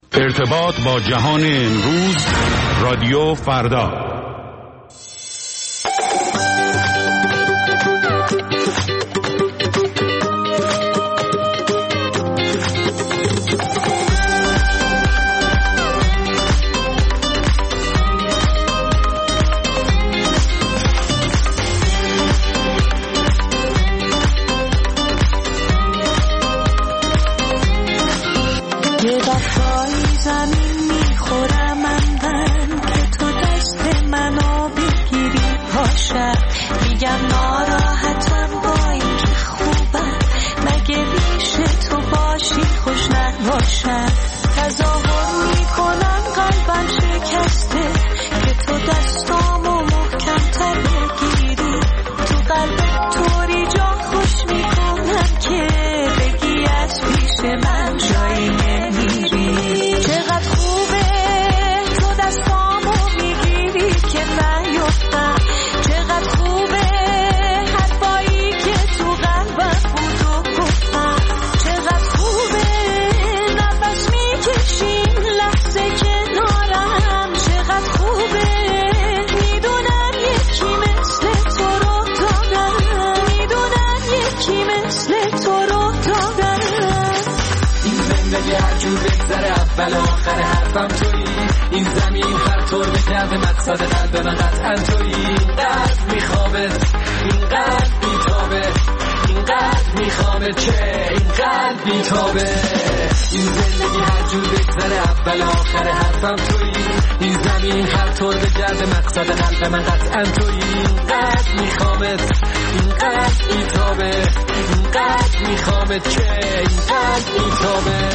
ارتباط با جهان امروز، رادیو فردا. مقصد قلب من قطعا تویی. اینقدر میخوامت، اینقدر بیتابه، اینقدر میخوامت چه اینقدر بیتابه. این زندگی هر جور بگذره اول آخر حرفم تویی. این زمین هر طور بگرده مقصد قلب من قطعا تویی. اینقدر میخوامت، اینقدر بیتابه، اینقدر میخوامت چه اینقدر بیتابه.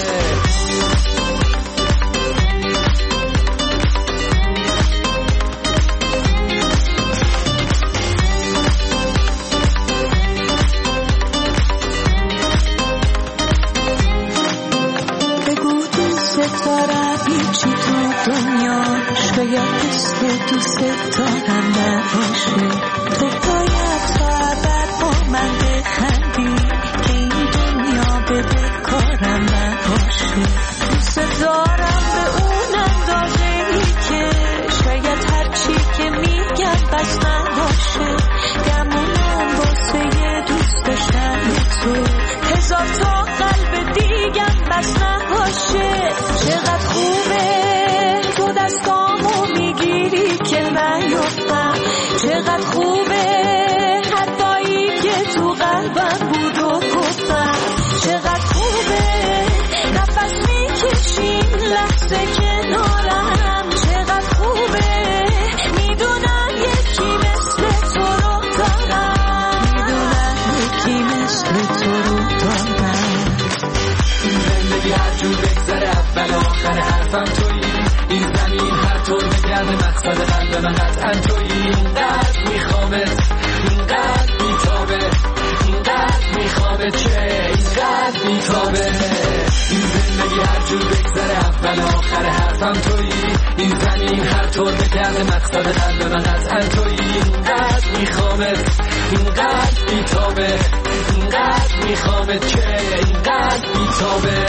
شاید مثل دوست دارم نباشه. تو باید تا ابد با من بخندی که این دنیا به کارم نباشه. دوست دارم به اون اندازه ای که شاید هرچی که میگم بس نباشه. گمونم واسه یه دوست داشتن تو هزار تا قلب دیگم بس نباشه. چقدر خوبه تو دستامو میگیری که نیفتم. چقدر خوبه حرفایی که تو قلبم بود و گفتم. چقدر خوبه نفس میکشیم لحظه کنارم. چقدر خوبه میدونم یکی مثل تو رو دارم. میدونم یکی مثل تو رو دارم. این زندگی هر جور بگذره اول آخر حرفم تویی. این زمین هر طور بگرده مقصد قلب من قطعا تویی. اینقدر میخوامت، اینقدر بیتابه، اینقدر میخوامت چه اینقدر بیتابه. این زندگی هر جور بگذره اول آخر حرفم تویی. این زمین هر طور بگرده مقصد قلب من قطعا تویی. اینقدر میخوامت، اینقدر بیتابه، اینقدر میخوامت چه اینقدر بیتابه.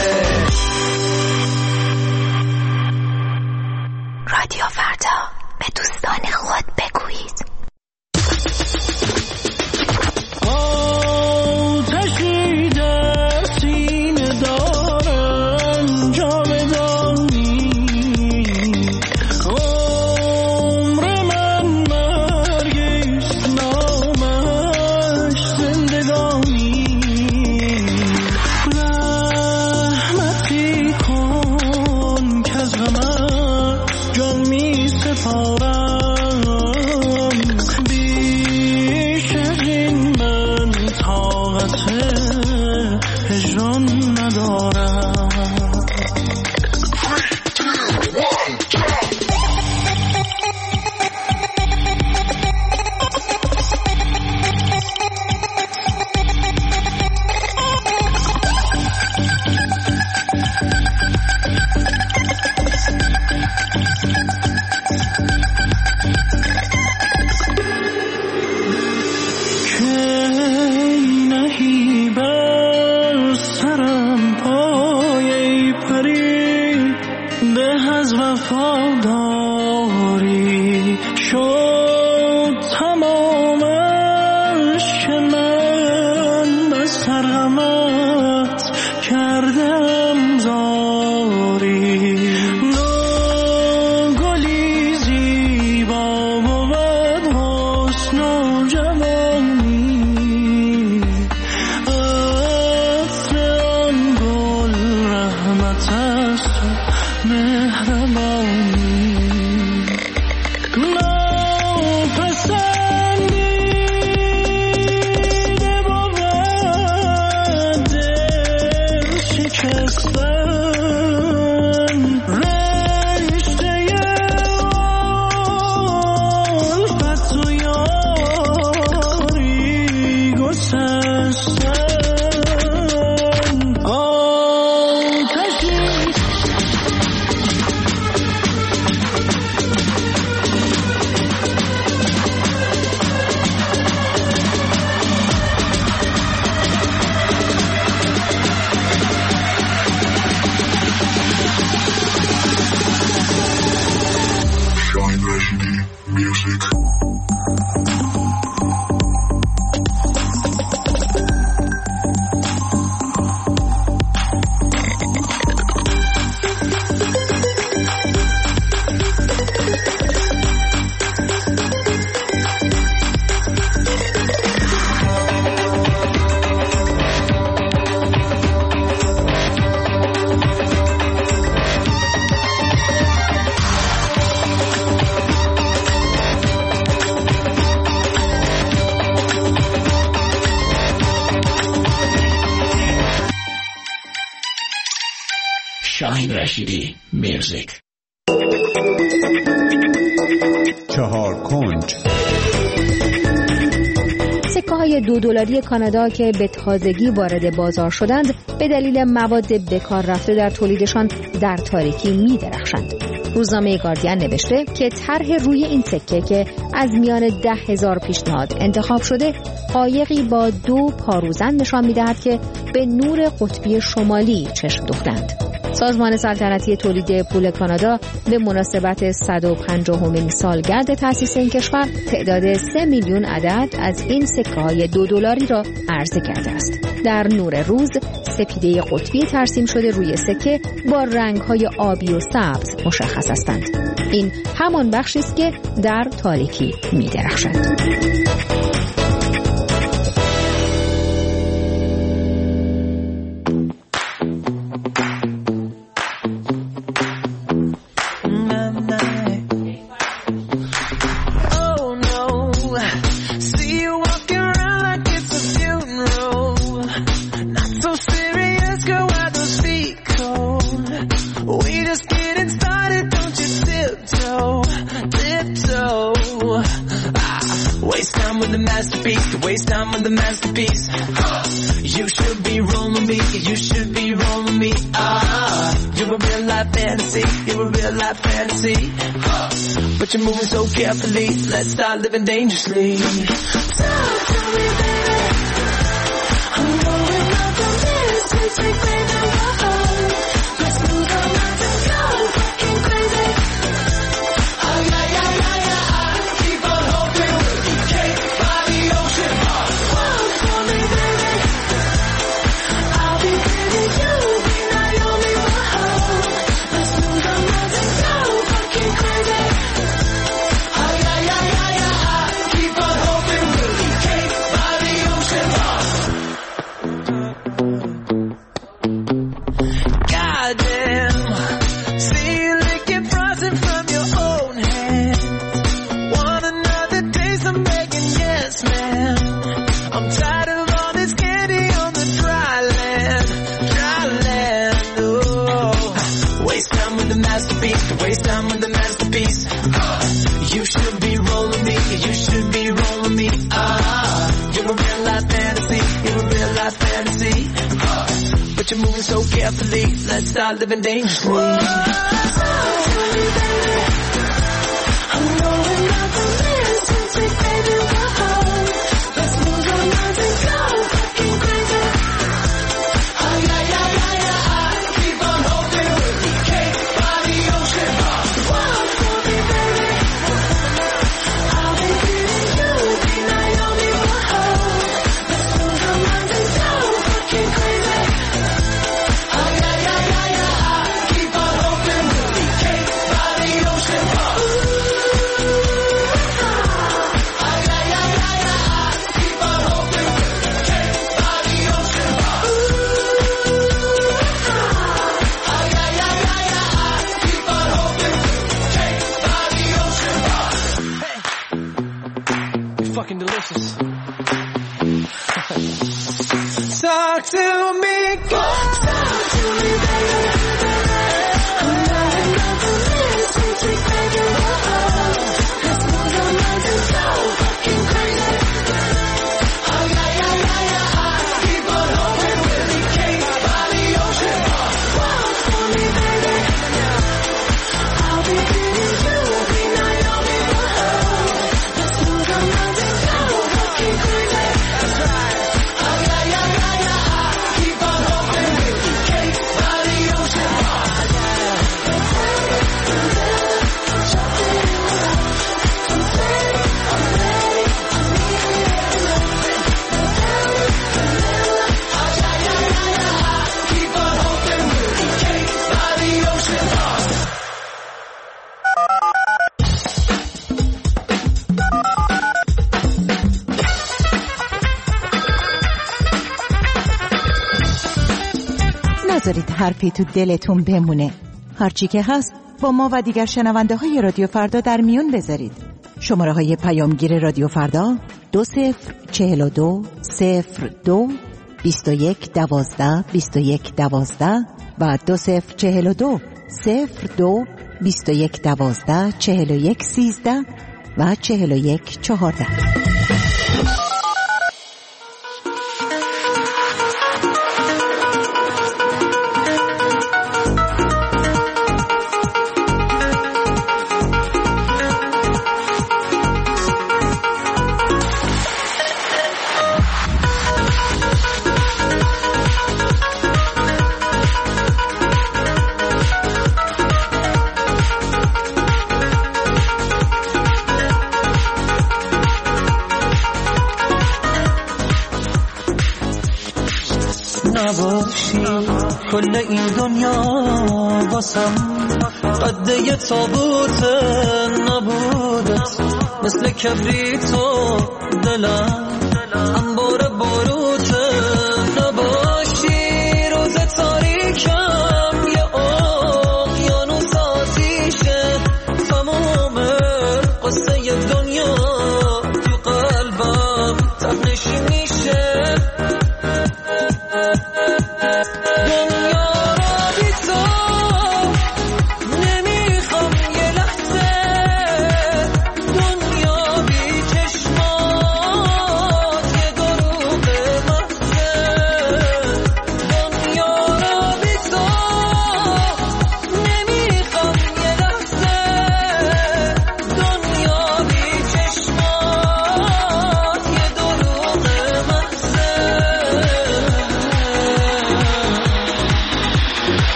رادیو فردا، به دوستان خود بگویید. آتشی در سینه دارم جاودانی. عمر من مرگیست نامش زندگانی. رحمتی وفاداری شد تمامش که من بس ترحمت کردم زاری گلی زیبا بود حسن و جوانی عطر آن گل رحمت است و مهربانی ناپسندیده بود دل شکستن رشته الفت و یاری گسستن آتشی Shine Rashidi Music. Shine Rashidi Music. چهار کنج. سکه‌های $2 کانادا که به تازگی وارد بازار شدند به دلیل مواد بکار رفته در تولیدشان در تاریکی می‌درخشند. روزنامه گاردین نوشته که طرح روی این سکه که از میان 10,000 پیشنهاد انتخاب شده قایقی با 2 پاروزن نشان می‌دهد که به نور قطبی شمالی چشم دوختند. سازمان سلطنتی تولید پول کانادا به مناسبت 150مین سالگرد تأسیس این کشور تعداد 3 میلیون عدد از این سکه‌های $2 را عرضه کرده است. در نور روز سپیده قطبی ترسیم شده روی سکه با رنگ‌های آبی و سبز مشخص هستند. این همان بخشی است که در تاریکی می‌درخشد. Waste time with the masterpiece. You should be rolling me. You should be rolling me. You're a real life fantasy. You're a real life fantasy. But you're moving so carefully. Let's start living dangerously. Talk to me, baby. I'm going up the distance. Take me to your home. Let's move on out and go fucking crazy. Oh yeah, yeah, yeah, yeah. Keep on hoping we'll be cake by the ocean. Walk for me, baby. I'll be giving you the Naomi Mahal. Let's move on out and go fucking crazy. Oh yeah, yeah, yeah, yeah. Keep on hoping we'll be cake by the ocean. Goddamn. See you licking frosting from your own hand. Want another taste? I'm begging, yes, ma'am. I'm tired of all this candy on the dry land. Dry land, oh. Waste time with the masterpiece. Waste time with the masterpiece. You should be rolling me. You should be rolling me. You're a real life fantasy. You're a real life fantasy. But you're moving so carefully. Let's start living dangerously. Talk to me, baby. I'm going up the distance. Take baby, we're home. Let's move on out and go fucking crazy. Oh yeah, yeah, yeah, yeah. Keep on hoping we'll be cake by the ocean. fucking delicious. Talk to me, talk to me, baby. نذارید حرفی تو دلتون بمونه. هرچی که هست با ما و دیگر شنونده های رادیو فردا در میون بذارید. شماره های پیامگیر رادیو فردا 2042 02 21 12 21 12 و 2042 02 21 12 41 13 و 41 14. کل این دنیا واسم قده یه تابوت نبودت، مثل کبریت و دلم انبار باروت. نباشی روز تاریکم یه اقیانوس آتیشه، تمام قصه دنیا تو قلبم تبنشی میشه.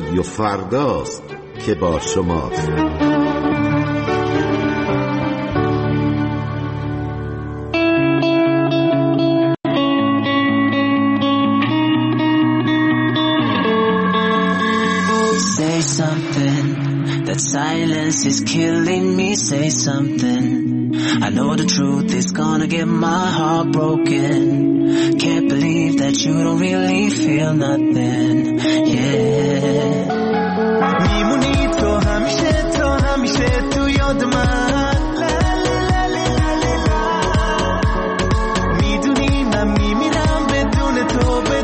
رادیو فرداست که با شماست. Say something, that silence is killing me. Say something, I know the truth is gonna get my heart broken. Can't believe that you don't really feel nothing, yeah. میمونی تو همیشه تو یاد من. میدونی من میمیرم بدون تو.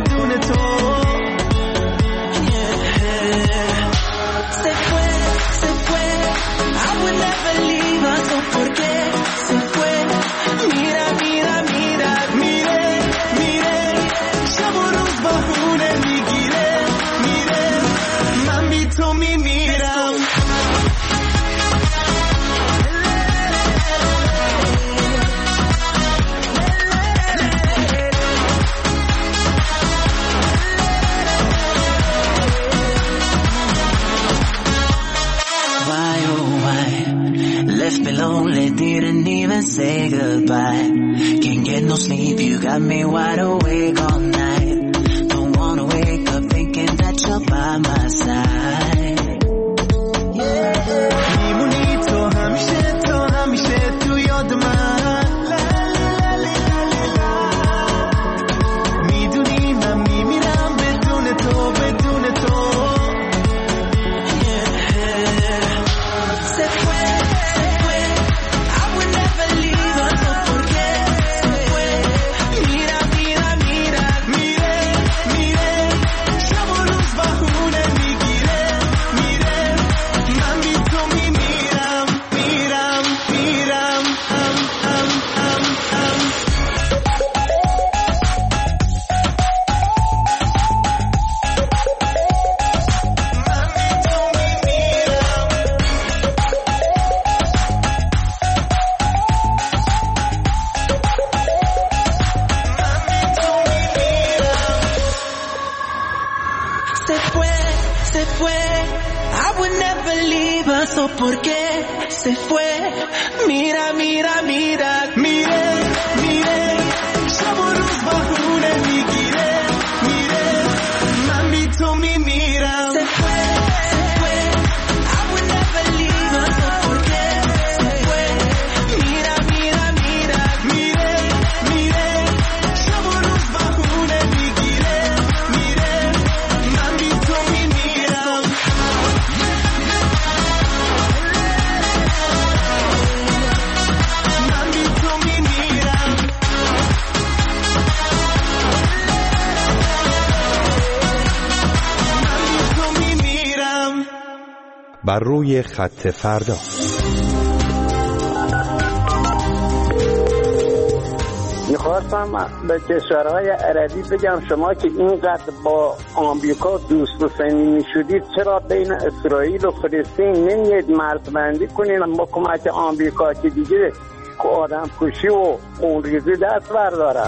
Didn't even say goodbye. Can't get no sleep, you got me wide awake all night. Don't wanna wake up thinking that you're by my side. میمونی تو همیشه تو یاد من. میدونی من میمیرم بدون تو. ¿Por qué se fue? Mira, شب و روز بهونه میگیره. من بی تو میمیرم. Se fue, I would never leave her. So ¿por qué se fue? Mira, شب و روز بهونه میگیره. من بی تو میمیرم. بر روی خط فردا. میخواستم به کشورهای عربی بگم شما که اینقدر با آمریکا دوست و صمیمی شدید، چرا بین اسرائیل و فلسطین نمیید مرزبندی کنین با کمک آمریکا که دیگه آدم کشی و خونریزی دست بردارن.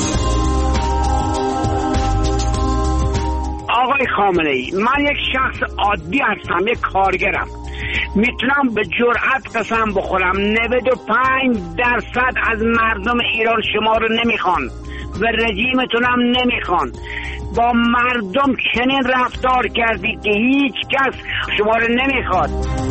آقای خامنه‌ای، من یک شخص عادی هستم، یک کارگرم. میتونم به جرأت قسم بخورم 95% از مردم ایران شما رو نمیخوان و رژیمتون هم نمیخوان. با مردم چنین رفتار کردید که هیچ کس شما رو نمیخواد.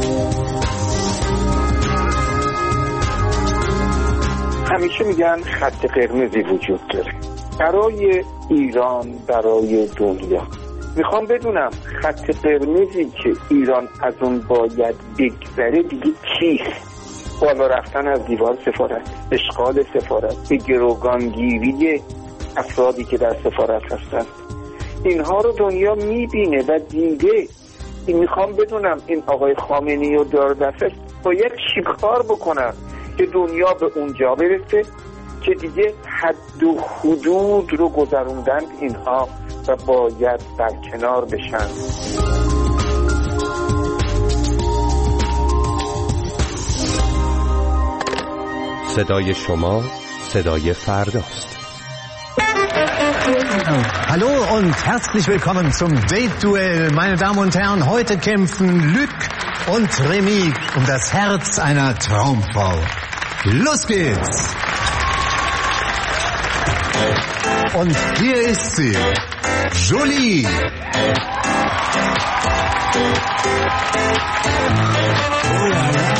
همیشه میگن خط قرمزی وجود داره برای ایران، برای دنیا. میخوام بدونم خط قرمزی که ایران از اون باید بگذره دیگه چیست؟ بالا رفتن از دیوار سفارت، اشغال سفارت، به گروگانگیری افرادی که در سفارت هستن، اینها رو دنیا میبینه و دیده. میخوام بدونم این آقای خامنه‌ای و داردفش باید چی کار بکنن که دنیا به اونجا برسه که دیگه حد و حدود رو گذروندن اینها و باید برکنار بشن. صدای شما صدای فرداست. Hallo und herzlich willkommen zum Date-Duell. Meine Damen und Herren, heute kämpfen Luc und Remy um das Herz einer Traumfrau. Los geht's! Und hier ist sie, Jolie. Oh la la.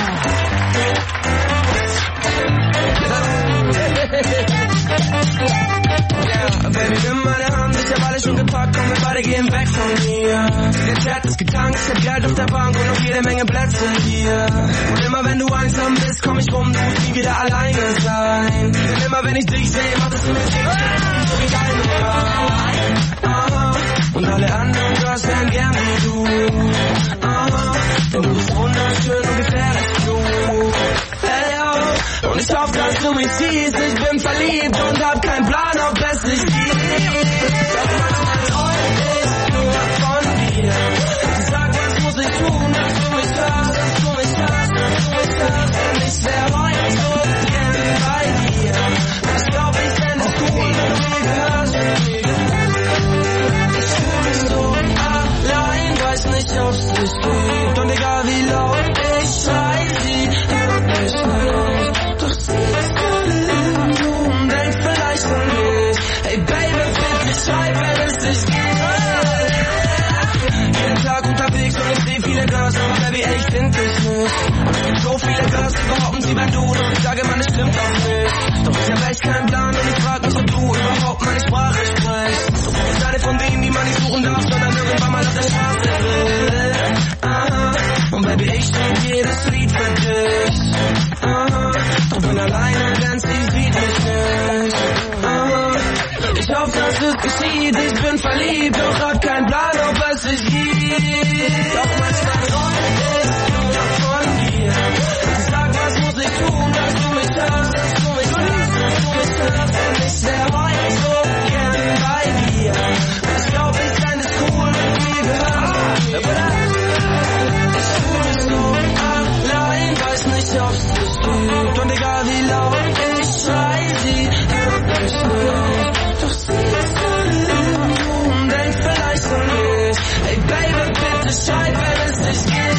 Baby, nimm meine Hand, ich hab alles schon gepackt, komm, wir beide gehen weg von hier. Der Chat ist getankt, ich hab Geld auf der Bank und noch jede Menge Plätze hier. Und immer wenn du einsam bist, komm ich rum, du musst nie wieder alleine sein. Denn immer wenn ich dich sehe, macht es mir so wie deine Frau. Und alle anderen Girls wären gern wie du. Denn du bist wunderschön und gefährlich klug. Hey, oh. Und ich hoffe, dass du mich siehst, ich bin verliebt und hab keinen Plan, ob es dich gibt. Doch manchmal träum ich nur von dir. Und sag, was muss ich tun, dass du mich hörst, dass du mich hörst, dass du mich hörst. Denn ich wär heute so gern bei dir. Ich glaub, ich fänd es cool, wenn du mir gehörst. Ich fühl mich so allein, weiß nicht, ob's dich gibt. Und egal wie laut ich schrei, sie hört mich nicht. Doch sie ist gerade irgendwo und denkt vielleicht an mich. Hey Baby, bitte schreib, wenn es dich gibt. Jeden Tag unterwegs und ich seh viele Girls, aber Baby, ey, ich find dich nicht. Und es gibt so viele Girls, die behaupten, sie wären du. Doch ich sage, man, es stimmt auch nicht. Doch ich hab echt keinen Plan und ich frag mich, ob du überhaupt meine Sprache sprichst. Du bist eine von denen, die man nicht suchen darf, sondern irgendwann mal auf der Straße will. Und Baby, ich schreib jedes Lied für dich. Doch bin alleine, denn sie sieht mich nicht. Ich hoffe, dass es geschieht, ich bin verliebt, doch hab keinen Plan, ob es sich gibt. Doch manchmal träum ich nur von dir. Und sag, was muss ich tun, dass du mich hörst, dass du mich hörst, dass du mich hörst. Denn ich wär heute so gern bei dir. Ich glaub, ich fänd es cool, wenn du mir gehörst. Ich fühl mich so allein, weiß nicht, ob's dich gibt. Und egal wie laut ich schrei, sie hört mich nicht. Doch sie ist gerade irgendwo und denkt vielleicht an mich. Hey Baby, bitte schreib, wenn es dich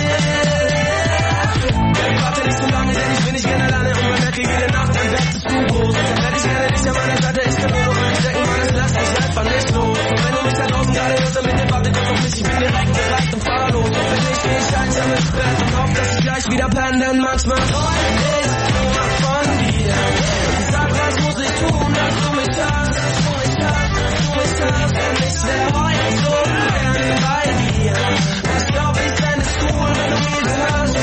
gibt. Baby, warte nicht so lange, denn ich bin nicht gerne alleine. Und man merkt jede Nacht, mein Bett ist zu groß. Dann werd ich gerne dich an meiner Seite, ich kann nur noch einstecken, Mann, es lässt mich einfach nicht los. Und wenn du mich da draußen gerade hörst, dann bitte warte kurz auf mich, ich bin direkt bereit und fahr los. Und wenn nicht, geh ich einsam ins Bett und hoff, dass ich gleich wieder penne, denn manchmal träum ich nur von dir. Und sag, was muss ich tun, dass du mich hörst, dass du mich hörst, dass du mich hörst. Denn ich wär heute so gern bei dir. Ich glaub, ich fänd es cool, wenn du mir gehörst.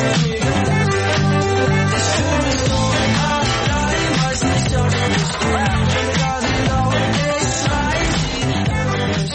Ich fühl mich so allein, weiß nicht, ob es mich gibt. Egal wie laut ich schrei, sie hört mich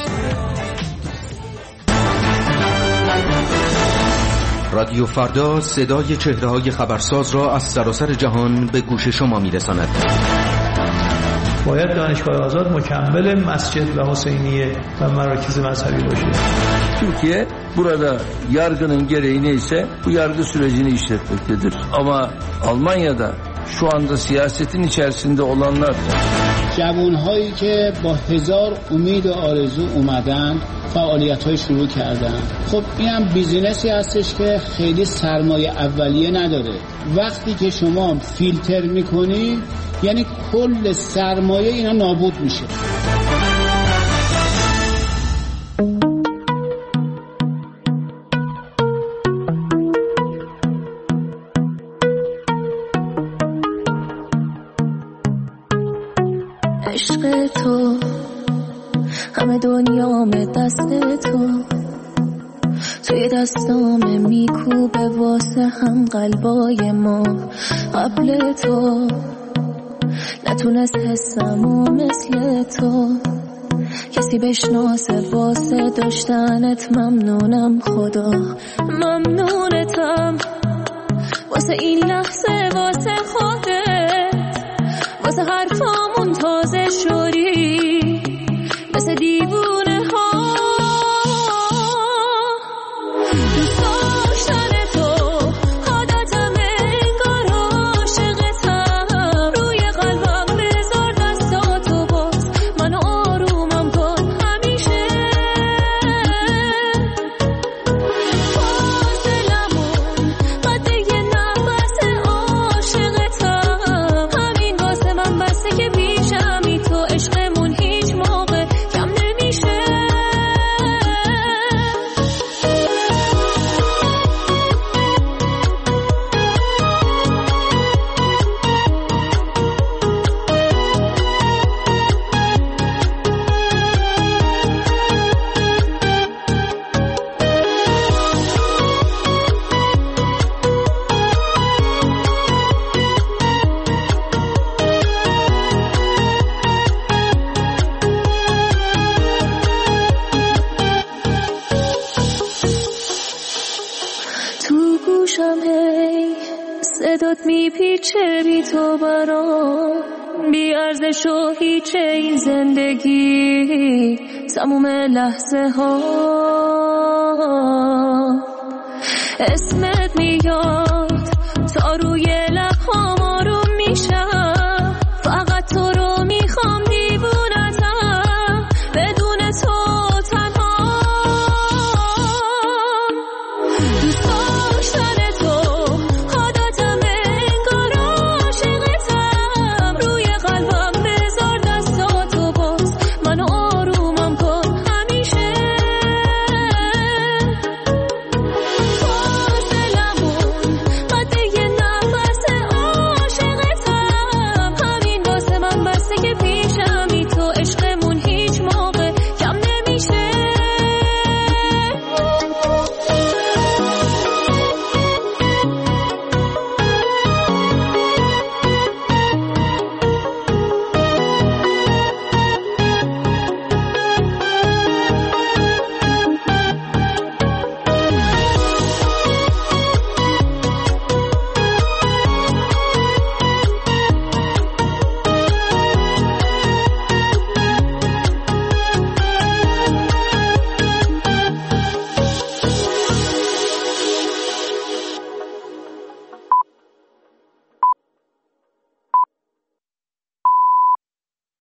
nicht. رادیو فردا صدای چهره‌های خبرساز را از سراسر جهان به گوش شما می‌رساند. باید دانشگاه آزاد مکمل مسcid ve Hüseyiniye ve merakiz mezhebi باشه. Türkiye burada yargının gereği neyse bu yargı sürecini işletmektedir. Ama Almanya'da şu anda siyasetin içerisinde olanlar جوانهایی که با هزار امید و آرزو اومدن فعالیت‌های شروع کردن. خب اینم بیزینسی هستش که خیلی سرمایه اولیه نداره. وقتی که شما فیلتر میکنی یعنی کل سرمایه اینا نابود میشه. عشق تو همه دنیام دست تو توی دستام میکوبه واسه هم قلبای ما قبل تو نتونست حسمو مثل تو کسی بشناسه واسه داشتنت ممنونم خدا ممنونتم واسه این لحظه واسه خودت واسه حرفامون تازه شوری مثل دیوونه ها دوست داشتن تو عادتم انگار عاشقتم روی قلبم بذار دستاتو باز منو آرومم کن صدات میپیچه بی تو برام، بی ارزش و هیچه این زندگی، تموم لحظه ها اسمت میاد تا روی